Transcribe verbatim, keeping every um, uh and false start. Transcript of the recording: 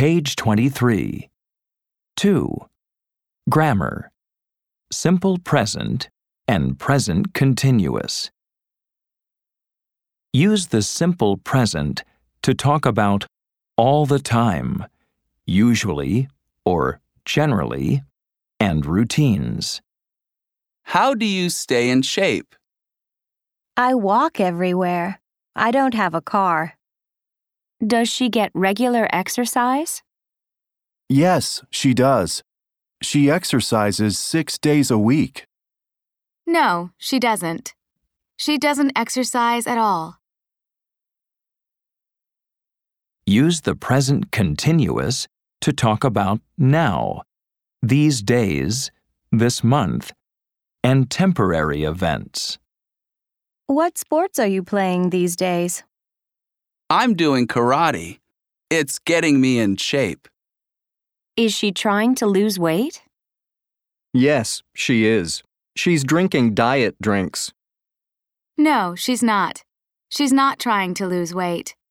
Page twenty-three. two. Grammar. Simple present and present continuous. Use the simple present to talk about all the time, usually or generally, and routines. How do you stay in shape? I walk everywhere. I don't have a car. Does she get regular exercise? Yes, she does. She exercises six days a week. No, she doesn't. She doesn't exercise at all. Use the present continuous to talk about now, these days, this month, and temporary events. What sports are you playing these days? I'm doing karate. It's getting me in shape. Is she trying to lose weight? Yes, she is. She's drinking diet drinks. No, she's not. She's not trying to lose weight.